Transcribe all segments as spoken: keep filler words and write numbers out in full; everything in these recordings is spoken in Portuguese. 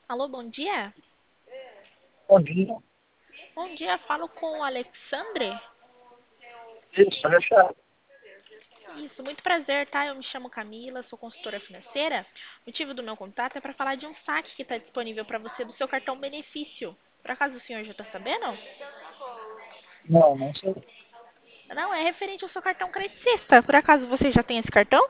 Alô, bom dia. Bom dia. Bom dia, falo com o Alexandre. Isso, Alexandre. Isso, muito prazer, tá? Eu me chamo Camila, sou consultora financeira. O motivo do meu contato é para falar de um saque que está disponível para você do seu cartão benefício. Por acaso o senhor já está sabendo? Não, não sei. Não, é referente ao seu cartão Credicista. Por acaso você já tem esse cartão?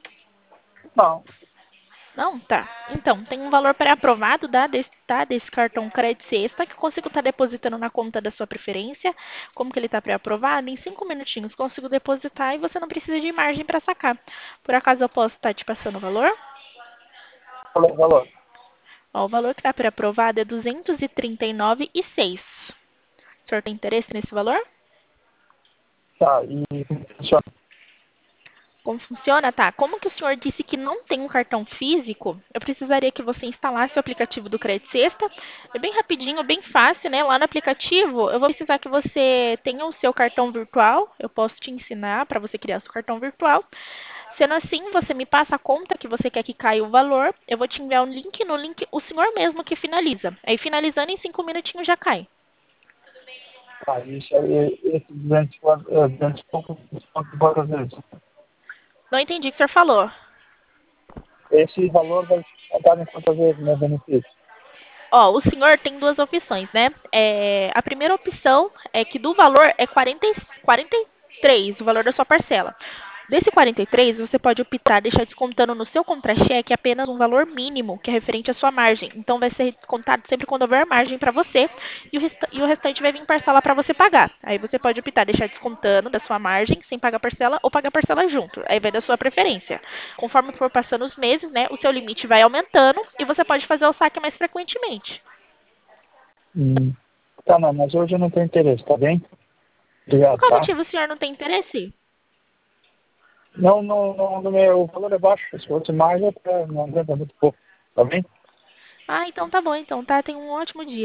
Não. Não? Tá. Então, tem um valor pré-aprovado da, desse, tá, desse cartão Crédito Sexta que eu consigo estar depositando na conta da sua preferência. Como que ele está pré-aprovado? Em cinco minutinhos consigo depositar e você não precisa de margem para sacar. Por acaso eu posso estar te passando o valor? Falou o valor. Ó, o valor que está pré-aprovado é duzentos e trinta e nove e seis. O senhor tem interesse nesse valor? Tá, e como funciona? Como funciona? Tá. Como que o senhor disse que não tem um cartão físico, eu precisaria que você instalasse o aplicativo do Crédito Sexta. É bem rapidinho, bem fácil, né? Lá no aplicativo, eu vou precisar que você tenha o seu cartão virtual. Eu posso te ensinar para você criar seu cartão virtual. Sendo assim, você me passa a conta que você quer que caia o valor. Eu vou te enviar um link. No link, o senhor mesmo que finaliza. Aí, finalizando, em cinco minutinhos já cai. Tá, isso aí, esse duzentos, e quatro, é, duzentos e pouco, quanto quantas vezes? Não entendi o que o senhor falou. Esse valor vai dar em quantas vezes, meu benefício? Ó, o senhor tem duas opções, né? É, a primeira opção é que do valor é quarenta, e- quarenta e três, o valor da sua parcela. Desse quarenta e três, você pode optar deixar descontando no seu contra-cheque apenas um valor mínimo, que é referente à sua margem. Então, vai ser descontado sempre quando houver margem para você e o, resta- e o restante vai vir em parcela para você pagar. Aí você pode optar deixar descontando da sua margem, sem pagar parcela, ou pagar parcela junto. Aí vai da sua preferência. Conforme for passando os meses, né, o seu limite vai aumentando e você pode fazer o saque mais frequentemente. Hum. Tá, não, mas hoje eu não tenho interesse, tá bem? Por Obrigado, qual tá? motivo o senhor não tem interesse? Não, não, não, no meu, o valor é baixo. Se fosse mais, até não adianta muito pouco, tá bem? Ah, então tá bom, então, tá? Tenha um ótimo dia.